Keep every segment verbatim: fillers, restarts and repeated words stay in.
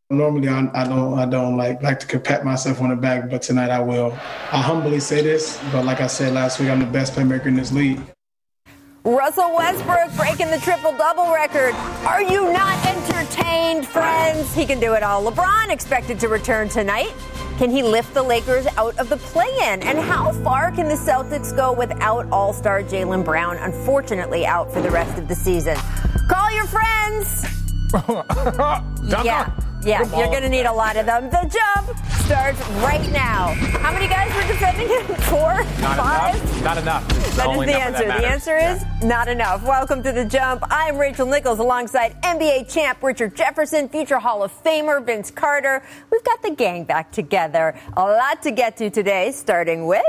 Normally, I, I don't I don't like like to pat myself on the back, but tonight I will. I humbly say this, but like I said last week, I'm the best playmaker in this league. Russell Westbrook breaking the triple-double record. Are you not entertained, friends? He can do it all. LeBron expected to return tonight. Can he lift the Lakers out of the play-in? And how far can the Celtics go without all-star Jaylen Brown, unfortunately out for the rest of the season? Call your friends. yeah. Yeah, you're going to need a lot of them. The Jump starts right now. How many guys were defending him? Four? Not Five? Enough. Not enough. That is the answer. The answer is yeah. not enough. Welcome to The Jump. I'm Rachel Nichols alongside N B A champ Richard Jefferson, future Hall of Famer Vince Carter. We've got the gang back together. A lot to get to today, starting with...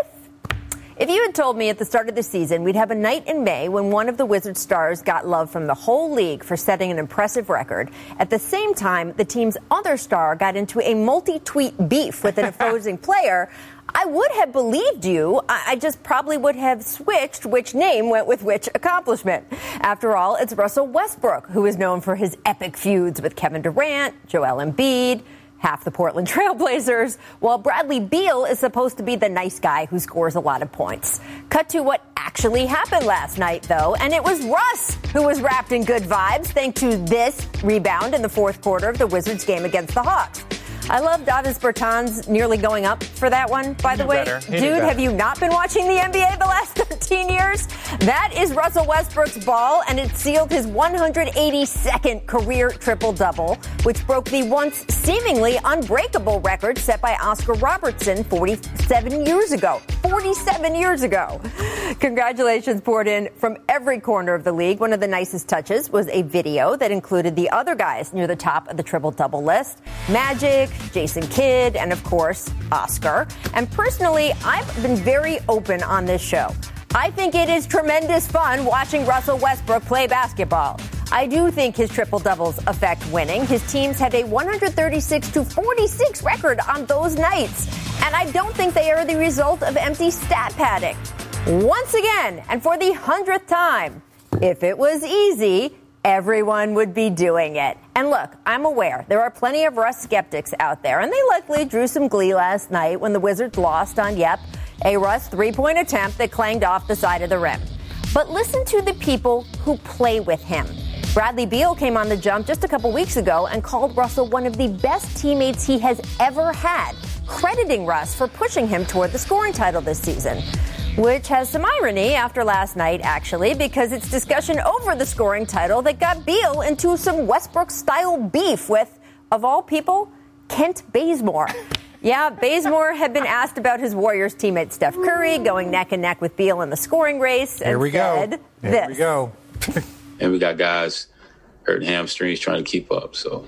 If you had told me at the start of the season we'd have a night in May when one of the Wizards stars got love from the whole league for setting an impressive record, at the same time the team's other star got into a multi-tweet beef with an opposing player, I would have believed you. I just probably would have switched which name went with which accomplishment. After all, it's Russell Westbrook, who is known for his epic feuds with Kevin Durant, Joel Embiid, half the Portland Trailblazers, while Bradley Beal is supposed to be the nice guy who scores a lot of points. Cut to what actually happened last night, though, and it was Russ who was wrapped in good vibes thanks to this rebound in the fourth quarter of the Wizards game against the Hawks. I love Davis Bertans nearly going up for that one, by the way. Dude, have you not been watching the N B A the last thirteen years? That is Russell Westbrook's ball, and it sealed his one hundred eighty-second career triple-double, which broke the once seemingly unbreakable record set by Oscar Robertson forty-seven years ago. forty-seven years ago. Congratulations poured in from every corner of the league. One of the nicest touches was a video that included the other guys near the top of the triple-double list. Magic, Jason Kidd, and of course, Oscar. And personally, I've been very open on this show. I think it is tremendous fun watching Russell Westbrook play basketball. I do think his triple-doubles affect winning. His teams have a one hundred thirty-six to forty-six record on those nights. And I don't think they are the result of empty stat padding. Once again, and for the hundredth time, if it was easy, everyone would be doing it. And look, I'm aware there are plenty of Russ skeptics out there, and they likely drew some glee last night when the Wizards lost on, yep, a Russ three-point attempt that clanged off the side of the rim. But listen to the people who play with him. Bradley Beal came on The Jump just a couple weeks ago and called Russell one of the best teammates he has ever had, crediting Russ for pushing him toward the scoring title this season. Which has some irony after last night, actually, because it's discussion over the scoring title that got Beal into some Westbrook-style beef with, of all people, Kent Bazemore. Yeah, Bazemore had been asked about his Warriors teammate Steph Curry going neck and neck with Beal in the scoring race. And Here we said go. This. Here we go. And we got guys hurting hamstrings trying to keep up, so...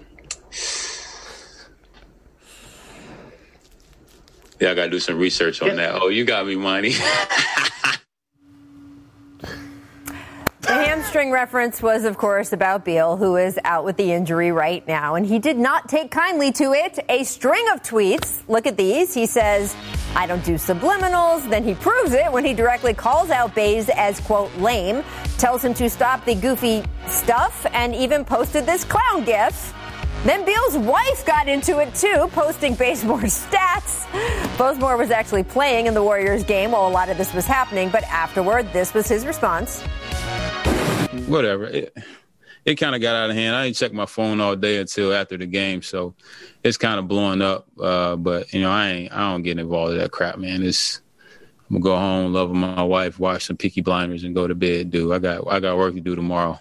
Yeah, I got to do some research on that. Oh, you got me, money. The hamstring reference was, of course, about Beal, who is out with the injury right now. And he did not take kindly to it. A string of tweets. Look at these. He says, I don't do subliminals. Then he proves it when he directly calls out Baze as, quote, lame, tells him to stop the goofy stuff, and even posted this clown gif. Then Beal's wife got into it, too, posting Bazemore's stats. Bazemore was actually playing in the Warriors game while a lot of this was happening, but afterward, this was his response. Whatever. It, it kind of got out of hand. I didn't check my phone all day until after the game, so it's kind of blowing up. Uh, but, you know, I ain't, I don't get involved in that crap, man. It's, I'm going to go home, love my wife, watch some Peaky Blinders, and go to bed, dude. I got, I got work to do tomorrow.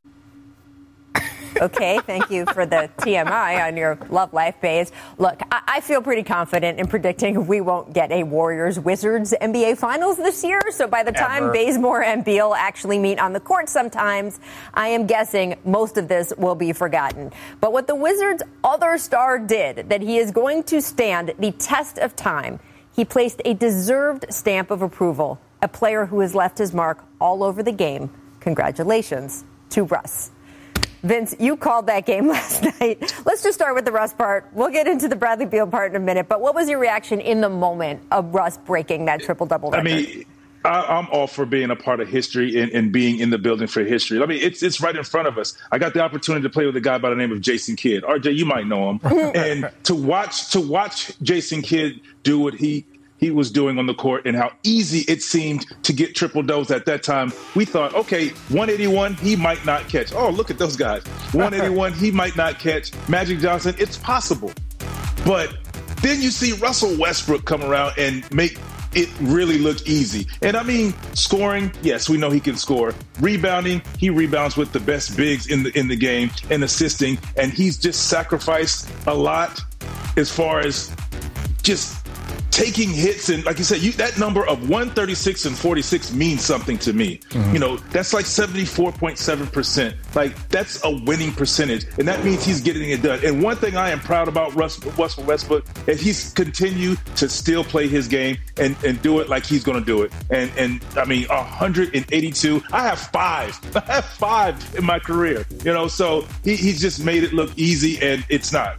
Okay, thank you for the T M I on your love life page. Look, I, I feel pretty confident in predicting we won't get a Warriors-Wizards N B A Finals this year. So by the time Ever. Bazemore and Beal actually meet on the court sometimes, I am guessing most of this will be forgotten. But what the Wizards' other star did, that he is going to stand the test of time, he placed a deserved stamp of approval, a player who has left his mark all over the game. Congratulations to Russ. Vince, you called that game last night. Let's just start with the Russ part. We'll get into the Bradley Beal part in a minute. But what was your reaction in the moment of Russ breaking that triple-double record? I mean, I, I'm all for being a part of history and, and being in the building for history. I mean, it's it's right in front of us. I got the opportunity to play with a guy by the name of Jason Kidd. R J, you might know him. And to watch to watch Jason Kidd do what he he was doing on the court and how easy it seemed to get triple doubles at that time, we thought, okay, one eighty-one, he might not catch. Oh, look at those guys. one eighty-one, he might not catch. Magic Johnson, it's possible. But then you see Russell Westbrook come around and make it really look easy. And I mean, scoring, yes, we know he can score. Rebounding, he rebounds with the best bigs in the in the game, and assisting, and he's just sacrificed a lot as far as just taking hits. And like you said, you, that number of one thirty-six and forty-six means something to me. Mm-hmm. You know, that's like seventy-four point seven percent. Like, that's a winning percentage, and that means he's getting it done. And one thing I am proud about Russ, Russell Westbrook is he's continued to still play his game and, and do it like he's going to do it. And, and I mean, one eighty-two, I have five. I have five in my career, you know, so he, he's just made it look easy, and it's not.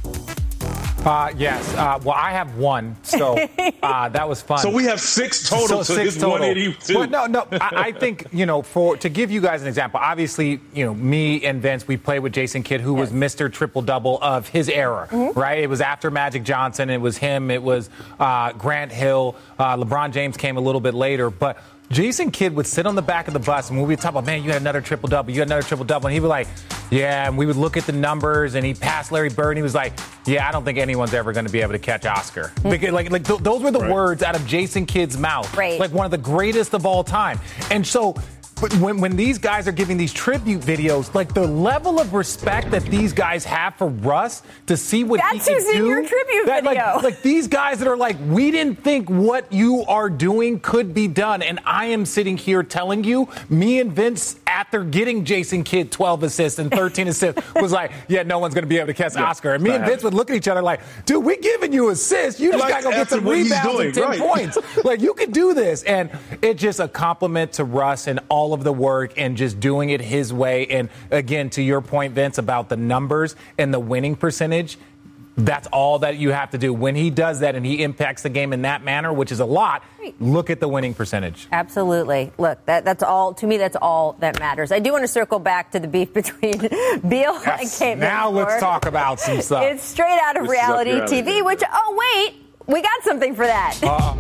Uh, yes. Uh, well, I have one, so uh, that was fun. So we have six total. So, so six total. one eighty-two. But no, no. I, I think, you know, for to give you guys an example, obviously, you know, me and Vince, we played with Jason Kidd, who yes. was Mister Triple Double of his era, mm-hmm. right? It was after Magic Johnson. It was him. It was uh, Grant Hill. Uh, LeBron James came a little bit later, but Jason Kidd would sit on the back of the bus, and we would talk about, man, you had another triple-double, you had another triple-double. And he would like, yeah, and we would look at the numbers, and he passed Larry Bird, and he was like, yeah, I don't think anyone's ever going to be able to catch Oscar. Mm-hmm. Because, like, like th- those were the right. words out of Jason Kidd's mouth. Right. Like one of the greatest of all time. And so but when, when these guys are giving these tribute videos, like the level of respect that these guys have for Russ to see what That's he can who's do. in your tribute that, video. Like, like these guys that are like, we didn't think what you are doing could be done. And I am sitting here telling you, me and Vince, after getting Jason Kidd twelve assists and thirteen assists, was like, yeah, no one's going to be able to catch yeah, Oscar. And me and Vince would look at each other like, dude, we giving you assists. You just like, got to go get some rebounds and ten right. points. Like, you can do this. And it's just a compliment to Russ and all of the work and just doing it his way. And again, to your point, Vince, about the numbers and the winning percentage, that's all that you have to do. When he does that and he impacts the game in that manner, which is a lot, look at the winning percentage. Absolutely. Look, that, that's all, to me, that's all that matters. I do want to circle back to the beef between Beal yes. and Kate Now Moore. Let's talk about some stuff. It's straight out of reality, reality T V, which, oh, wait, we got something for that. Uh,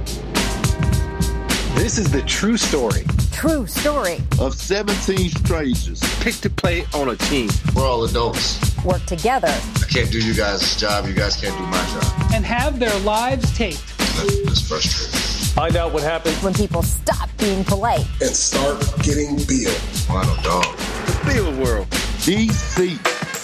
this is the true story. True story. Of seventeen strangers picked to play on a team. We're all adults. Work together. I can't do you guys' job. You guys can't do my job. And have their lives taped. That, that's frustrating. Find out what happens when people stop being polite. And start getting Beal. Final dog. The Beal world. D C.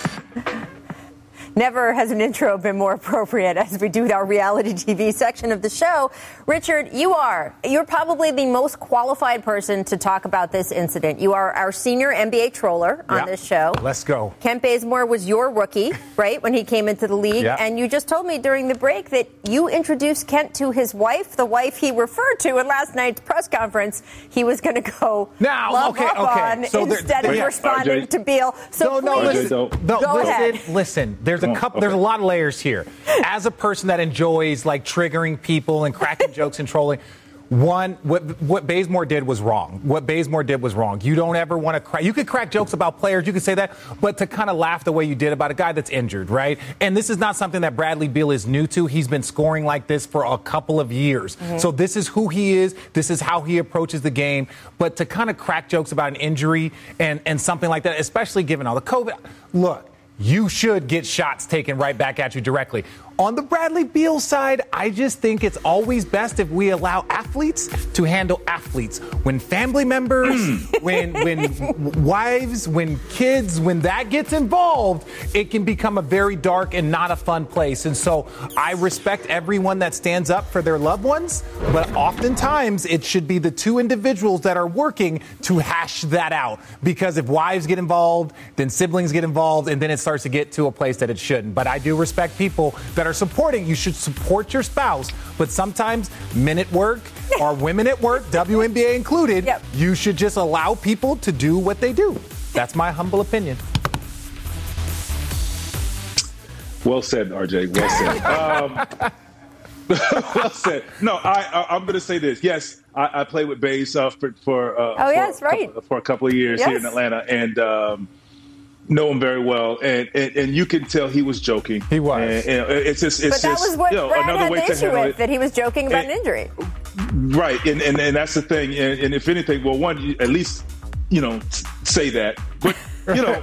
Never has an intro been more appropriate as we do our reality T V section of the show. Richard, you are. You're probably the most qualified person to talk about this incident. You are our senior N B A troller on yeah. this show. Let's go. Kent Bazemore was your rookie, right, when he came into the league. Yeah. And you just told me during the break that you introduced Kent to his wife, the wife he referred to at last night's press conference. He was going to go now, love okay, up okay. on so instead there, of yeah. responding R J. to Beal. So no, no, please, listen, no, go listen, ahead. Listen, there's a couple. Okay. There's a lot of layers here. As a person that enjoys like triggering people and cracking jokes and trolling, one, what what Bazemore did was wrong. What Bazemore did was wrong. You don't ever want to crack. You could crack jokes about players. You could say that, but to kind of laugh the way you did about a guy that's injured, right? And this is not something that Bradley Beal is new to. He's been scoring like this for a couple of years. Mm-hmm. So this is who he is. This is how he approaches the game. But to kind of crack jokes about an injury and and something like that, especially given all the COVID, look. You should get shots taken right back at you directly. On the Bradley Beal side, I just think it's always best if we allow athletes to handle athletes. When family members, when when wives, when kids, when that gets involved, it can become a very dark and not a fun place. And so I respect everyone that stands up for their loved ones, but oftentimes it should be the two individuals that are working to hash that out. Because if wives get involved, then siblings get involved, and then it starts to get to a place that it shouldn't. But I do respect people that are supporting. You should support your spouse, but sometimes men at work or women at work, W N B A included, yep. you should just allow people to do what they do. That's my humble opinion. Well said, R J. Well said. um, well said. No, I, I, I'm going to say this. Yes, I, I played with Bays uh, for for, uh, oh, for, yes, right. couple, for a couple of years yes. here in Atlanta, and um, know him very well. And, and and you can tell he was joking. He was. And, and it's just, it's but that just, was what you know, Brad another had way the to issue handle with, it. that he was joking about and, an injury. Right, and, and and that's the thing. And, and if anything, well, one, at least, you know, say that. But, you know,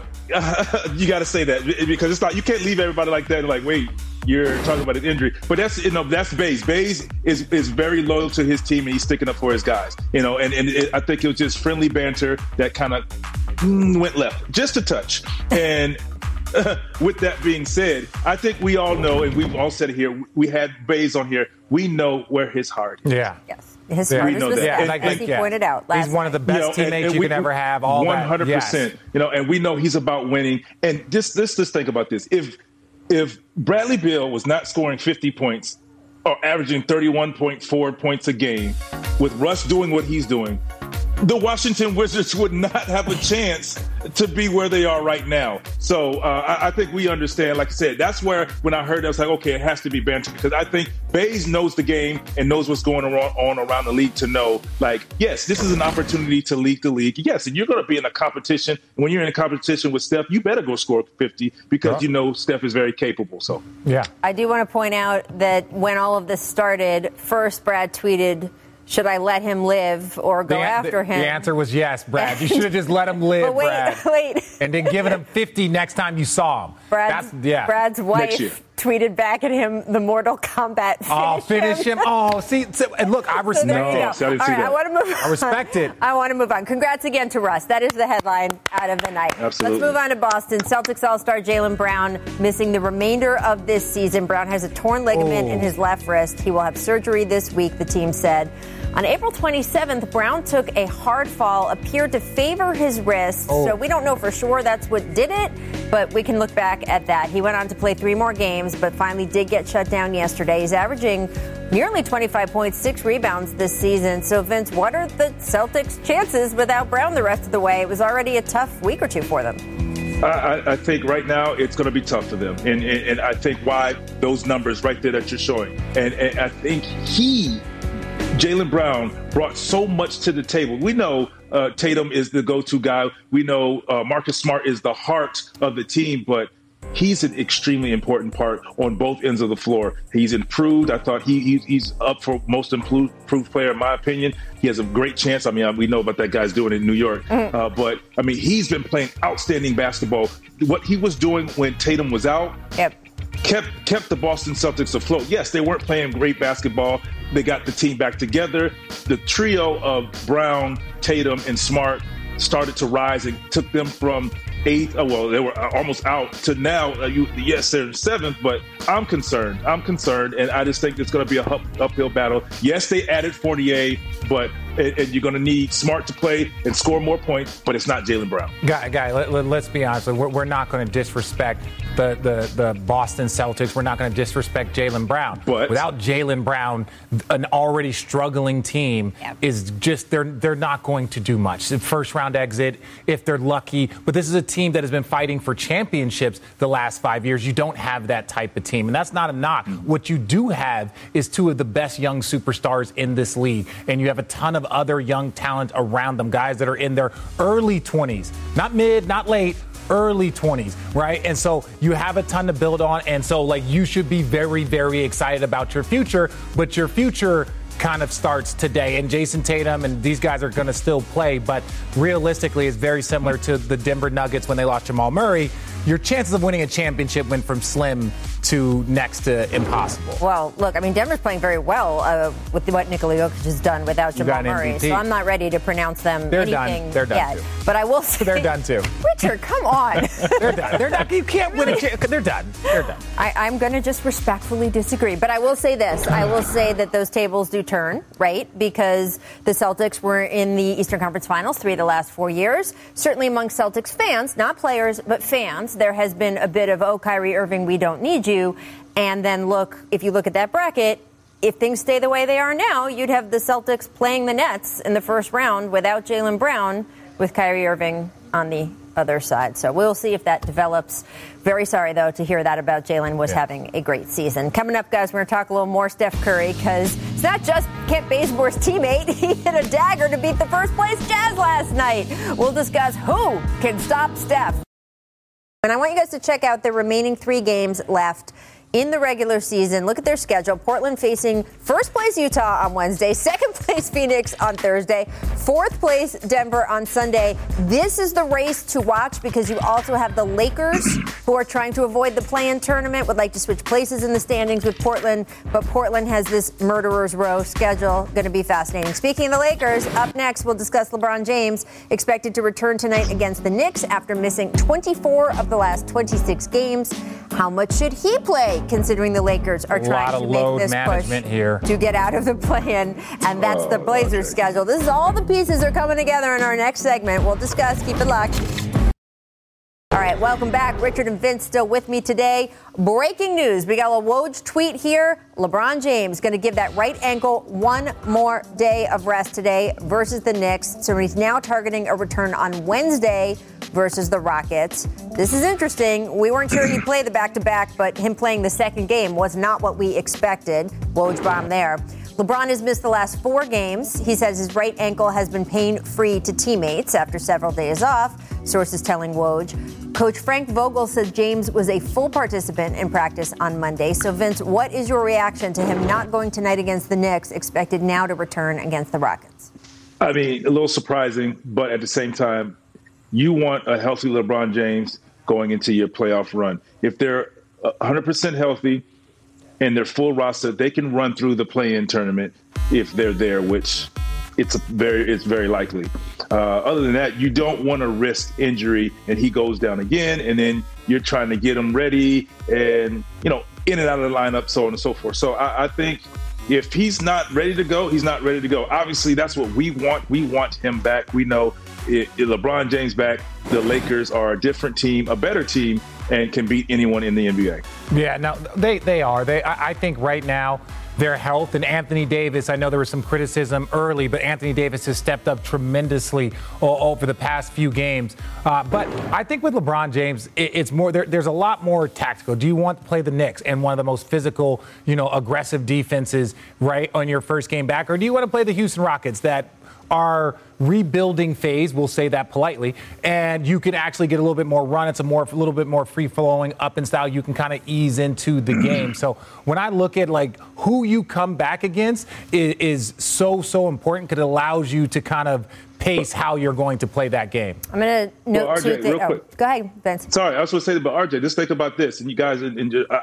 you got to say that because it's not, you can't leave everybody like that and like, wait, you're talking about an injury. But that's, you know, that's Bays. Bays is, is very loyal to his team, and he's sticking up for his guys, you know, and, and it, I think it was just friendly banter that kind of mm, went left just a touch. And with that being said, I think we all know, and we've all said it here, we had Bays on here, we know where his heart is. Yeah. Yes. His heart yeah. is the yeah. step, like, as he yeah. pointed out last He's one of the best you know, teammates and, and you we, can ever have. All one hundred percent. Yes. You know, and we know he's about winning. And just let's just think about this: if if Bradley Beal was not scoring fifty points or averaging thirty-one point four points a game, with Russ doing what he's doing, the Washington Wizards would not have a chance to be where they are right now. So uh, I, I think we understand, like I said, that's where when I heard that, I was like, okay, it has to be banter, because I think Bays knows the game and knows what's going on, on around the league to know, like, yes, this is an opportunity to lead the league. Yes, and you're going to be in a competition. When you're in a competition with Steph, you better go score fifty because yeah. you know Steph is very capable. So yeah, I do want to point out that when all of this started, first Brad tweeted, should I let him live or go the, after the, him? The answer was yes, Brad. You should have just let him live, but wait, Brad. Wait. And then given him fifty next time you saw him. Brad's, That's, yeah. Brad's wife tweeted back at him the Mortal Kombat finish Oh, finish him. him. Oh, see, so, and look, I respect so it. No, so I didn't All see right, that. I want to move on. I respect it. I want to move on. Congrats again to Russ. That is the headline out of the night. Absolutely. Let's move on to Boston. Celtics All-Star Jaylen Brown missing the remainder of this season. Brown has a torn ligament oh. in his left wrist. He will have surgery this week, the team said. On April twenty-seventh, Brown took a hard fall, appeared to favor his wrist. Oh. So we don't know for sure that's what did it, but we can look back at that. He went on to play three more games, but finally did get shut down yesterday. He's averaging nearly twenty-five points, six rebounds this season. So, Vince, what are the Celtics' chances without Brown the rest of the way? It was already a tough week or two for them. I, I think right now it's going to be tough for them. And, and, and I think why those numbers right there that you're showing. And, and I think he... Jaylen Brown brought so much to the table. We know uh, Tatum is the go-to guy. We know uh, Marcus Smart is the heart of the team, but he's an extremely important part on both ends of the floor. He's improved. I thought he, he he's up for most improved, improved player, in my opinion. He has a great chance. I mean, we know about that guy's doing it in New York. Mm-hmm. Uh, but, I mean, he's been playing outstanding basketball. What he was doing when Tatum was out, yep. kept kept the Boston Celtics afloat. Yes, they weren't playing great basketball. They got the team back together. The trio of Brown, Tatum, and Smart started to rise and took them from eighth. Oh, well, they were almost out to now. Uh, you, yes, they're in seventh, but I'm concerned. I'm concerned, and I just think it's going to be a up, uphill battle. Yes, they added Fournier, but and, and you're going to need Smart to play and score more points, but it's not Jaylen Brown. Guy, guy let, let, let's be honest. We're, we're not going to disrespect the, the, the Boston Celtics. We're not going to disrespect Jaylen Brown. But without Jaylen Brown, an already struggling team yep. is just they're they're not going to do much. First round exit if they're lucky. But this is a team that has been fighting for championships the last five years. You don't have that type of team, and that's not a knock. Mm-hmm. What you do have is two of the best young superstars in this league, and you have a ton of other young talent around them, guys that are in their early twenties, not mid, not late. Early twenties, right? And so you have a ton to build on. And so, like, you should be very, very excited about your future. But your future kind of starts today. And Jason Tatum and these guys are going to still play. But realistically, it's very similar to the Denver Nuggets when they lost Jamal Murray. Your chances of winning a championship went from slim to next to impossible. Well, look, I mean, Denver's playing very well uh, with what Nikola Jokic has done without Jamal Murray. So I'm not ready to pronounce them They're anything done. They're done yet. too. But I will say... They're done too. Richard, come on. They're done. They're not. You can't win a championship. They're done. They're done. I, I'm going to just respectfully disagree. But I will say this. I will say that those tables do turn, right? Because the Celtics were in the Eastern Conference Finals three of the last four years. Certainly among Celtics fans, not players, but fans, there has been a bit of, oh, Kyrie Irving, we don't need you. And then look, if you look at that bracket, if things stay the way they are now, you'd have the Celtics playing the Nets in the first round without Jaylen Brown, with Kyrie Irving on the other side. So we'll see if that develops. Very sorry, though, to hear that about Jalen was yeah. having a great season. Coming up, guys, we're going to talk a little more Steph Curry because it's not just Kent Bazemore's teammate. He hit a dagger to beat the first-place Jazz last night. We'll discuss who can stop Steph. And I want you guys to check out the remaining three games left in the regular season. Look at their schedule. Portland facing first place Utah on Wednesday, second place Phoenix on Thursday, fourth place Denver on Sunday. This is the race to watch because you also have the Lakers who are trying to avoid the play-in tournament, would like to switch places in the standings with Portland, but Portland has this murderer's row schedule. Going to be fascinating. Speaking of the Lakers, up next we'll discuss LeBron James, expected to return tonight against the Knicks after missing twenty-four of the last twenty-six games. How much should he play, considering the Lakers are trying to make this push here. to get out of the play-in, and that's the Blazers' schedule. This is all the pieces are coming together in our next segment. We'll discuss. Keep it locked. All right, welcome back. Richard and Vince still with me today. Breaking news. We got a Woj tweet here. LeBron James going to give that right ankle one more day of rest today versus the Knicks. So he's now targeting a return on Wednesday versus the Rockets. This is interesting. We weren't sure he'd play the back-to-back, but him playing the second game was not what we expected. Woj bomb there. LeBron has missed the last four games. He says his right ankle has been pain-free to teammates after several days off, sources telling Woj. Coach Frank Vogel said James was a full participant in practice on Monday. So, Vince, what is your reaction to him not going tonight against the Knicks, expected now to return against the Rockets? I mean, a little surprising, but at the same time, you want a healthy LeBron James going into your playoff run. If they're one hundred percent healthy and they're full roster, they can run through the play-in tournament if they're there, which it's a very it's very likely. Uh, other than that, you don't want to risk injury and he goes down again, and then you're trying to get him ready and, you know, in and out of the lineup, so on and so forth. So I, I think if he's not ready to go, he's not ready to go. Obviously, that's what we want. We want him back. We know if LeBron James back, the Lakers are a different team, a better team, and can beat anyone in the N B A. Yeah, no, they they are. They I, I think right now their health and Anthony Davis, I know there was some criticism early, but Anthony Davis has stepped up tremendously o- over the past few games. Uh, but I think with LeBron James, it, it's more there, there's a lot more tactical. Do you want to play the Knicks and one of the most physical, you know, aggressive defenses right on your first game back, or do you want to play the Houston Rockets that are rebuilding phase, we'll say that politely, and you can actually get a little bit more run. It's a more a little bit more free-flowing up and style. You can kind of ease into the game. So when I look at like who you come back against is, is so so important because it allows you to kind of pace how you're going to play that game. I'm going to note well, R J, two things. Oh, go ahead, Vince. Sorry, I was going to say, but R J, just think about this, and you guys, and, and, uh,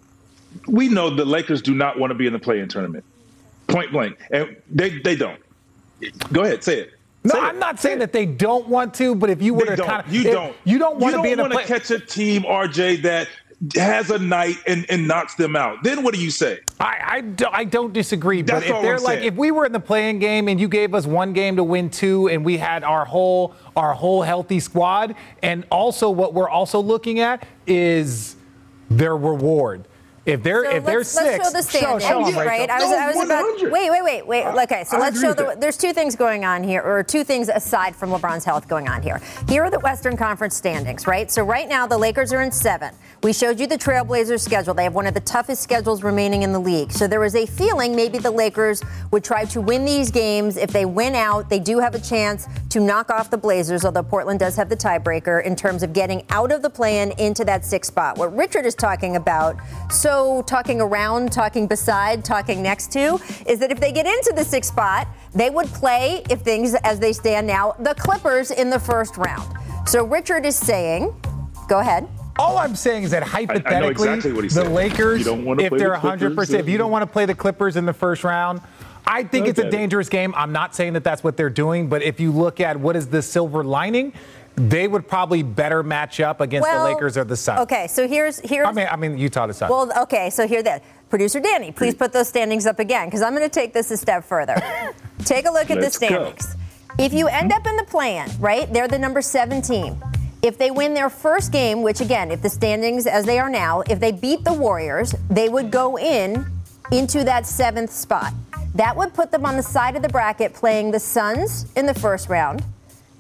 we know the Lakers do not want to be in the play-in tournament, point blank, and they they don't. Go ahead, say it. No, say I'm it. not saying that they don't want to, but if you were they to don't. kind of, you don't, you don't want you to be in don't a want to play- catch a team, R J, that has a night and, and knocks them out. Then what do you say? I I, do, I don't disagree, That's but if they're I'm like, saying. if we were in the playing game and you gave us one game to win two, and we had our whole our whole healthy squad, and also what we're also looking at is their reward. If they're So if they're let's, six, let's show the standings, show, show 'em, right? Rachel. I was, No, I was one about. hundred. Wait, wait, wait, wait. Okay, so I let's agree show with the. that. There's two things going on here, or two things aside from LeBron's health going on here. Here are the Western Conference standings, right? So right now the Lakers are in seven. We showed you the Trailblazers schedule. They have one of the toughest schedules remaining in the league. So there was a feeling maybe the Lakers would try to win these games. If they win out, they do have a chance to knock off the Blazers, although Portland does have the tiebreaker in terms of getting out of the play-in into that sixth spot. What Richard is talking about, so talking around, talking beside, talking next to, is that if they get into the sixth spot, they would play, if things as they stand now, the Clippers in the first round. So Richard is saying, go ahead. All I'm saying is that hypothetically, I know exactly what he the said. Lakers, You don't wanna if play they're the one hundred percent, Clippers, if you don't want to play the Clippers in the first round, I think it's a Okay. dangerous game. I'm not saying that that's what they're doing, but if you look at what is the silver lining, they would probably better match up against Well, the Lakers or the Suns. Okay, so here's here's. I mean, I mean, Utah the Suns. Well, okay, so here that. Producer Danny, please put those standings up again, because I'm going to take this a step further. Take a look at Let's the standings. If you end up in the play-in, right, they're the number seven team. If they win their first game, which again, if the standings as they are now, if they beat the Warriors, they would go in into that seventh spot. That would put them on the side of the bracket playing the Suns in the first round.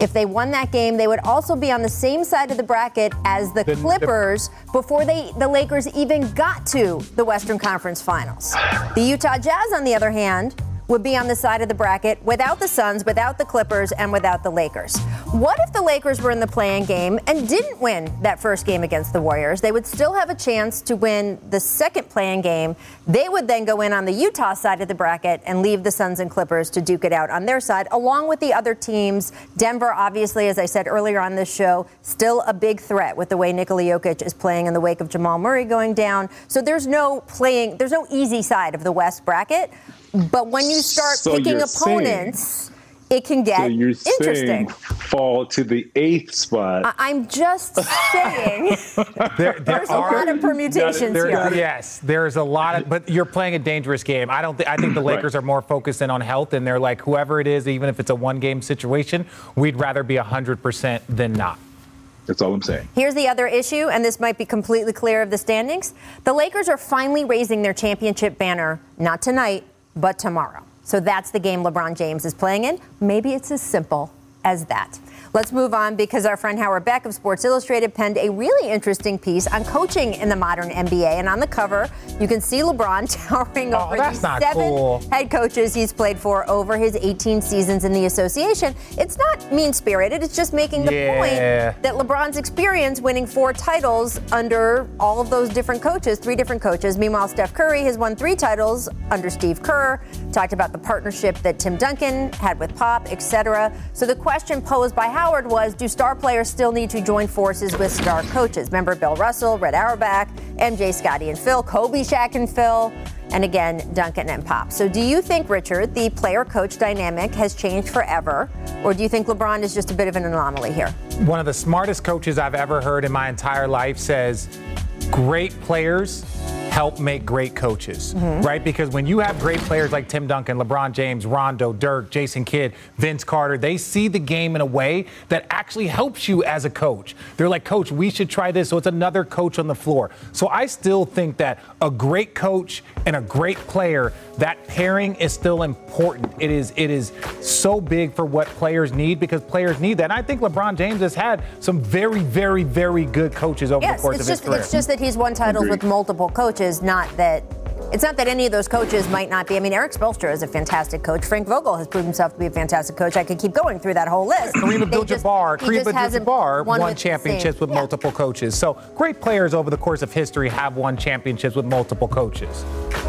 If they won that game, they would also be on the same side of the bracket as the, the Clippers the, before they the Lakers even got to the Western Conference Finals. The Utah Jazz, on the other hand, would be on the side of the bracket without the Suns, without the Clippers, and without the Lakers. What if the Lakers were in the play-in game and didn't win that first game against the Warriors? They would still have a chance to win the second play-in game. They would then go in on the Utah side of the bracket and leave the Suns and Clippers to duke it out on their side, along with the other teams. Denver, obviously, as I said earlier on this show, still a big threat with the way Nikola Jokic is playing in the wake of Jamal Murray going down. So there's no playing, there's no easy side of the West bracket. But when you start so picking opponents, saying, it can get so you're interesting. Saying fall to the eighth spot. I- I'm just saying there, there there's are, a lot of permutations there, here. Yes, there's a lot of, but you're playing a dangerous game. I don't. Th- I think the Lakers right. are more focused in on health, and they're like, whoever it is, even if it's a one-game situation, we'd rather be one hundred percent than not. That's all I'm saying. Here's the other issue, and this might be completely clear of the standings. The Lakers are finally raising their championship banner, not tonight, but tomorrow. So that's the game LeBron James is playing in. Maybe it's as simple as that. Let's move on because our friend Howard Beck of Sports Illustrated penned a really interesting piece on coaching in the modern N B A. And on the cover, you can see LeBron towering oh, over the seven cool. head coaches he's played for over his eighteen seasons in the association. It's not mean-spirited. It's just making the yeah. point that LeBron's experience winning four titles under all of those different coaches, three different coaches. Meanwhile, Steph Curry has won three titles under Steve Kerr, talked about the partnership that Tim Duncan had with Pop, et cetera. So the question posed by Howard was, do star players still need to join forces with star coaches? Remember Bill Russell, Red Auerbach, M J, Scotty and Phil, Kobe, Shaq and Phil, and again, Duncan and Pop. So do you think, Richard, the player-coach dynamic has changed forever, or do you think LeBron is just a bit of an anomaly here? One of the smartest coaches I've ever heard in my entire life says, great players help make great coaches, mm-hmm. right? Because when you have great players like Tim Duncan, LeBron James, Rondo, Dirk, Jason Kidd, Vince Carter, they see the game in a way that actually helps you as a coach. They're like, coach, we should try this. So it's another coach on the floor. So I still think that a great coach and a great player, that pairing is still important. It is it is so big for what players need because players need that. And I think LeBron James has had some very, very, very good coaches over yes, the course of his just, career. It's just that he's won titles Agreed. with multiple coaches. Not that it's not that any of those coaches might not be. I mean, Eric Spoelstra is a fantastic coach. Frank Vogel has proven himself to be a fantastic coach. I could keep going through that whole list. Kareem Abdul-Jabbar, Kareem Abdul-Jabbar won, won championships with yeah. multiple coaches. So great players over the course of history have won championships with multiple coaches.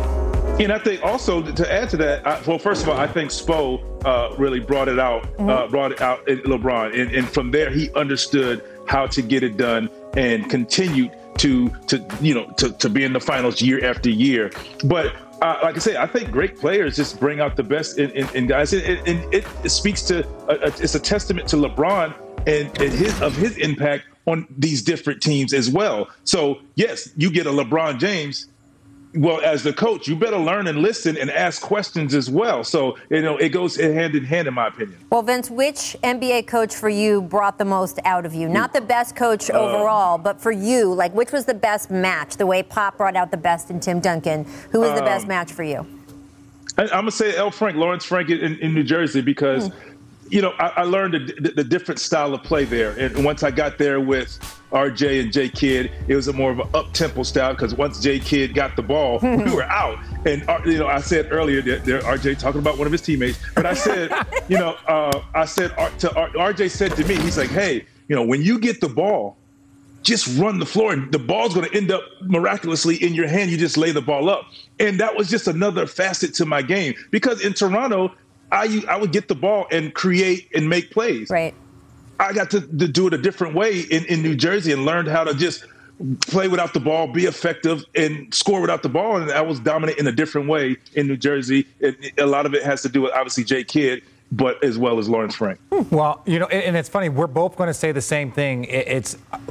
And I think also to add to that, I, well, first of all, I think Spo uh, really brought it out, mm-hmm. uh, brought it out in LeBron, and, and from there he understood how to get it done and continued to to you know to, to be in the finals year after year. But uh, like I say, I think great players just bring out the best in, in, in guys, and it, it, it speaks to a, a, it's a testament to LeBron and, and his of his impact on these different teams as well. So yes, you get a LeBron James. Well, as the coach, you better learn and listen and ask questions as well. So, you know, it goes hand in hand, in my opinion. Well, Vince, which N B A coach for you brought the most out of you? Not the best coach uh, overall, but for you, like, which was the best match? The way Pop brought out the best in Tim Duncan. Who was um, the best match for you? I, I'm going to say L. Frank, Lawrence Frank in, in New Jersey, because, mm. you know, I, I learned the, the, the different style of play there. And once I got there with R J and J Kidd, it was a more of an up-tempo style because once J Kidd got the ball, we were out. And, you know, I said earlier that there, R J talking about one of his teammates, but I said, you know, uh, I said to R- RJ said to me, he's like, hey, you know, when you get the ball, just run the floor and the ball's going to end up miraculously in your hand. You just lay the ball up. And that was just another facet to my game because in Toronto, I, I would get the ball and create and make plays. Right. I got to, to do it a different way in, in New Jersey and learned how to just play without the ball, be effective, and score without the ball. And I was dominant in a different way in New Jersey. It, a lot of it has to do with, obviously, J Kidd, but as well as Lawrence Frank. Well, you know, and it's funny. We're both going to say the same thing. It's like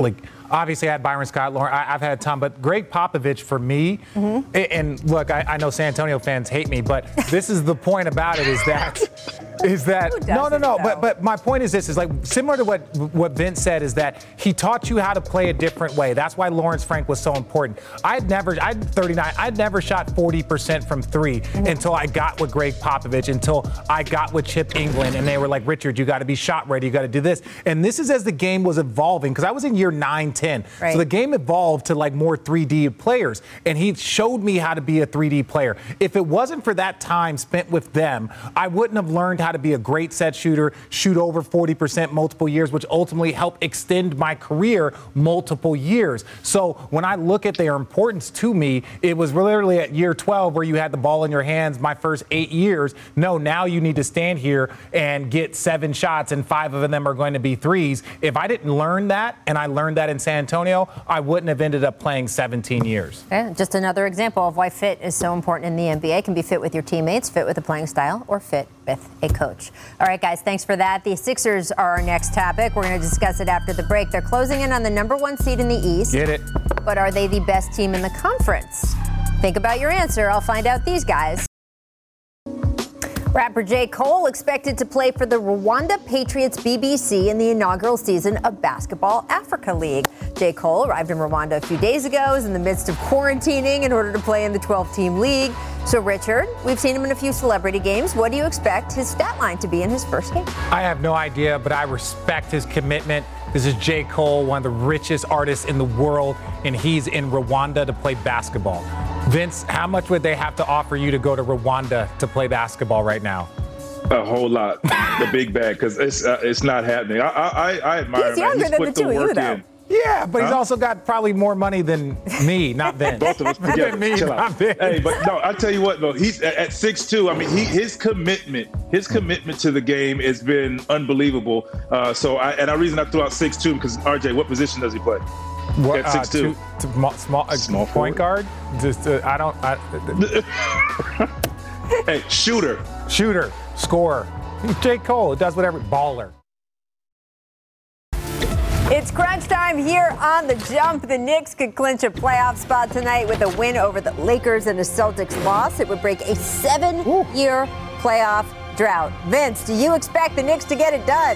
Obviously, I had Byron Scott, Lauren. I, I've had a ton, but Greg Popovich for me. Mm-hmm. And look, I, I know San Antonio fans hate me, but this is the point about it: is that is that no, no, no. But but my point is this: is like similar to what what Vince said, is that he taught you how to play a different way. That's why Lawrence Frank was so important. I'd never, I'd thirty-nine. I'd never shot forty percent from three mm-hmm. until I got with Greg Popovich, until I got with Chip England, and they were like, Richard, you got to be shot ready. You got to do this. And this is as the game was evolving, because I was in year nine, ten. Right. So the game evolved to like more three D players, and he showed me how to be a three D player. If it wasn't for that time spent with them, I wouldn't have learned how to be a great set shooter, shoot over forty percent multiple years, which ultimately helped extend my career multiple years. So when I look at their importance to me, it was literally at year twelve where you had the ball in your hands my first eight years. No, now you need to stand here and get seven shots, and five of them are going to be threes. If I didn't learn that, and I learned that in San Antonio, I wouldn't have ended up playing seventeen years. Yeah, just another example of why fit is so important in the N B A. It can be fit with your teammates, fit with the playing style, or fit with a coach. All right, guys, thanks for that. The Sixers are our next topic. We're going to discuss it after the break. They're closing in on the number one seed in the East. Get it. But are they the best team in the conference? Think about your answer. I'll find out these guys. Rapper J. Cole expected to play for the Rwanda Patriots B B C in the inaugural season of Basketball Africa League. J. Cole arrived in Rwanda a few days ago, is in the midst of quarantining in order to play in the twelve-team league. So, Richard, we've seen him in a few celebrity games. What do you expect his stat line to be in his first game? I have no idea, but I respect his commitment. This is J. Cole, one of the richest artists in the world, and he's in Rwanda to play basketball. Vince, how much would they have to offer you to go to Rwanda to play basketball right now? A whole lot, the big bag, because it's uh, it's not happening. I I, I admire he's him. Younger He's than put the the two work of you, in. Yeah, but huh? he's also got probably more money than me, not Vince. Both of us together. than me, Chill not out. Vince. Hey, but no, I tell you what, though, he's at six two. I mean, he his commitment, his commitment to the game has been unbelievable. Uh, so, I, and the reason I threw out six two because R J, what position does he play? What, at six two, uh, two, two, small, uh, small point guard. Just uh, I don't. I, hey, shooter, shooter, scorer. J. Cole does whatever. Baller. It's crunch time here on The Jump. The Knicks could clinch a playoff spot tonight with a win over the Lakers and a Celtics loss. It would break a seven-year playoff drought. Vince, do you expect the Knicks to get it done?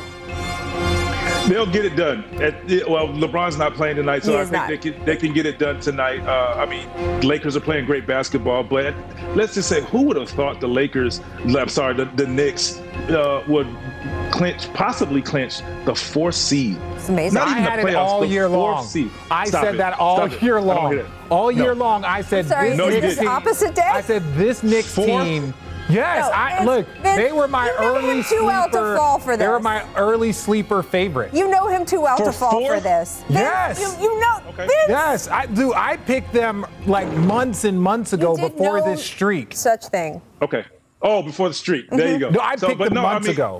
They'll get it done. At, well, LeBron's not playing tonight, so I think not. they can they can get it done tonight. Uh, I mean, Lakers are playing great basketball, but let's just say, who would have thought the Lakers? I'm sorry, the, the Knicks uh, would clinch, possibly clinch the fourth seed. It's amazing. Not even I had the playoffs, it all the year long. Seed. I Stop said it. that all Stop year it. long. All year no. long, I said Sorry, this no, is Knicks this team. opposite day? I said this Knicks Fourth? team. Yes, No, I Vince, look. Vince, they were my you know early him too well to sleeper. fall for They were this. my early sleeper favorite. You know him too well For to fall fourth? for this. Vince, Yes. You, you know. Okay. Vince, Yes, I do. I picked them like months and months ago you did before no this streak. Such thing. Okay. Oh, before the streak. There you go. No, I So, picked but them no, months I mean, ago.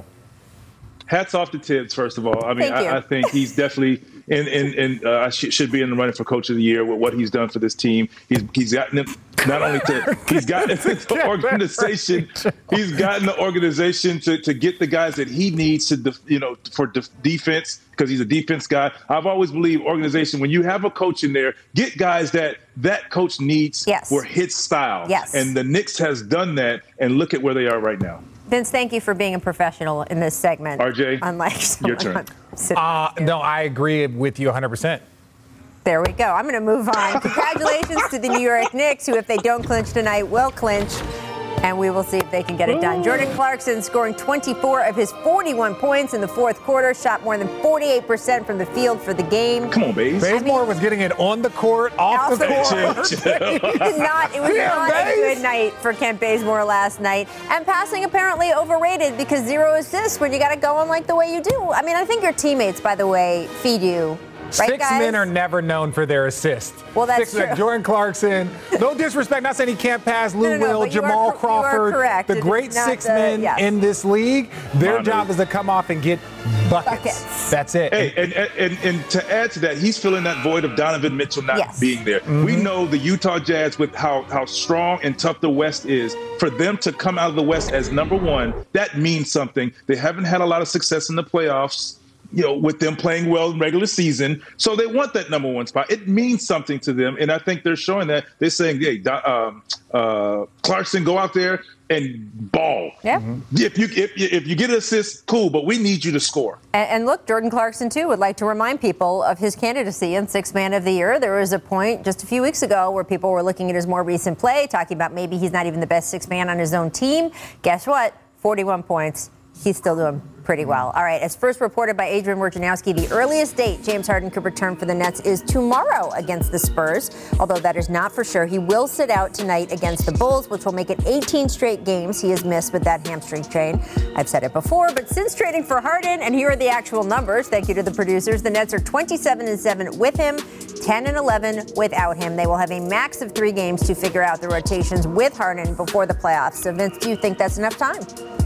Hats off to Tibbs, first of all. I mean, Thank you. I, I think he's definitely in, in, in uh, sh- should be in the running for Coach of the Year with what he's done for this team. He's he's gotten it not only to he's gotten the organization, he's gotten the organization to, to get the guys that he needs to def, you know for def- defense because he's a defense guy. I've always believed organization when you have a coach in there, get guys that that coach needs Yes. for his style. Yes. And the Knicks has done that, and look at where they are right now. Vince, thank you for being a professional in this segment. R J, unlike your turn. Uh, no, I agree with you one hundred percent. There we go. I'm going to move on. Congratulations to the New York Knicks, who, if they don't clinch tonight, will clinch. And we will see if they can get it done. Jordan Clarkson scoring twenty-four of his forty-one points in the fourth quarter, shot more than forty-eight percent from the field for the game. Come on, Baze. Bazemore was getting it on the court, off, Off the the court. court. It did not. It was Yeah, not a Baze. good night for Kent Bazemore last night. And passing apparently overrated because zero assists when you got to go on like the way you do. I mean, I think your teammates, by the way, feed you. Right, Six guys? men are never known for their assists. Well, that's Six men. true. Jordan Clarkson. No disrespect. Not saying he can't pass. Lou No, no, no, Will, but you are Jamal cor- you are Crawford. correct. The It is great not six the- men yes. in this league. Their Manu. job is to come off and get buckets. Buckets. That's it. Hey, and, and and to add to that, he's filling that void of Donovan Mitchell not Yes. being there. Mm-hmm. We know the Utah Jazz, with how how strong and tough the West is, for them to come out of the West as number one, that means something. They haven't had a lot of success in the playoffs. you know, with them playing well in regular season. So they want that number one spot. It means something to them. And I think they're showing that. They're saying, hey, um, uh, Clarkson, go out there and ball. Yeah. Mm-hmm. If you if, if you get an assist, cool, but we need you to score. And, and look, Jordan Clarkson, too, would like to remind people of his candidacy in Sixth Man of the Year. There was a point just a few weeks ago where people were looking at his more recent play, talking about maybe he's not even the best sixth man on his own team. Guess what? forty-one points. He's still doing pretty well. All right, as first reported by Adrian Wojnarowski, the earliest date James Harden could return for the Nets is tomorrow against the Spurs, although that is not for sure. He will sit out tonight against the Bulls, which will make it eighteen straight games he has missed with that hamstring strain. I've said it before, but since trading for Harden, and here are the actual numbers, thank you to the producers, the Nets are twenty-seven and seven with him, ten and eleven without him. They will have a max of three games to figure out the rotations with Harden before the playoffs. So, Vince, do you think that's enough time?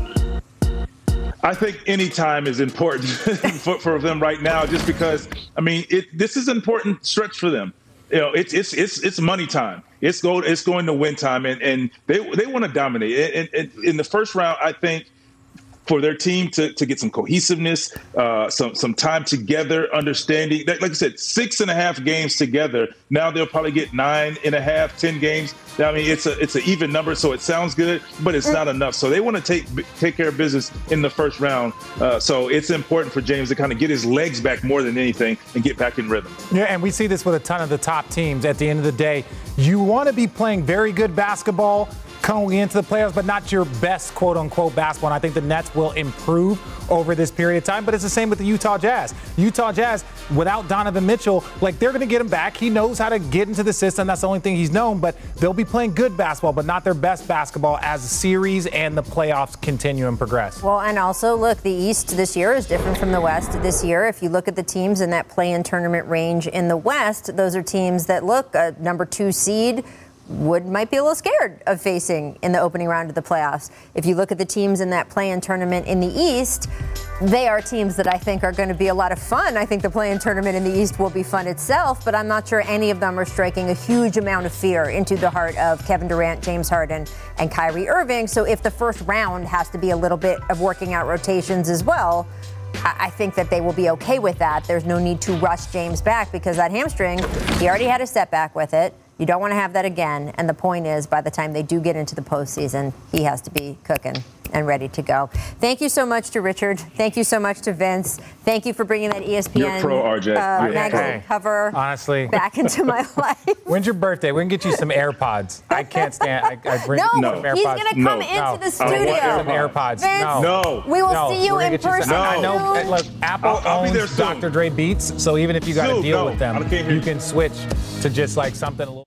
I think any time is important for, for them right now, just because, I mean, it, this is an important stretch for them. You know, it's it's it's it's money time. It's go it's going to win time, and, and they they want to dominate. And, and in the first round, I think for their team to, to get some cohesiveness, uh, some some time together, understanding. Like I said, six and a half games together. Now they'll probably get nine and a half, ten games. I mean, it's a it's an even number, so it sounds good, but it's not enough. So they want to take take care of business in the first round. Uh, so it's important for James to kind of get his legs back more than anything and get back in rhythm. Yeah, and we see this with a ton of the top teams. At the end of the day, you want to be playing very good basketball going into the playoffs, but not your best quote-unquote basketball. And I think the Nets will improve over this period of time, but it's the same with the Utah Jazz. Utah Jazz, without Donovan Mitchell, like they're going to get him back. He knows how to get into the system. That's the only thing he's known, but they'll be playing good basketball, but not their best basketball as the series and the playoffs continue and progress. Well, and also, look, the East this year is different from the West this year. If you look at the teams in that play-in tournament range in the West, those are teams that, look, a number two seed would might be a little scared of facing in the opening round of the playoffs. If you look at the teams in that play-in tournament in the East, they are teams that I think are going to be a lot of fun. I think the play-in tournament in the East will be fun itself, but I'm not sure any of them are striking a huge amount of fear into the heart of Kevin Durant, James Harden, and Kyrie Irving. So if the first round has to be a little bit of working out rotations as well, I think that they will be okay with that. There's no need to rush James back because that hamstring, he already had a setback with it. You don't want to have that again. And the point is, by the time they do get into the postseason, he has to be cooking and ready to go. Thank you so much to Richard. Thank you so much to Vince. Thank you for bringing that E S P N You're pro, R J. Uh, You're magazine pro. cover Honestly. back into my life. When's your birthday? We can get you some AirPods. I can't stand. I, I bring No, you No. some AirPods. he's going to come No. into No. the I studio. want some AirPods. Vince, No. No. We will No, see you we're gonna in get you person. some- I No. know. Look, Apple I'll- I'll be owns there soon. Doctor Dre Beats, so even if you got to Soon, deal no. with them, I can't hear you you. can switch to just like something a little.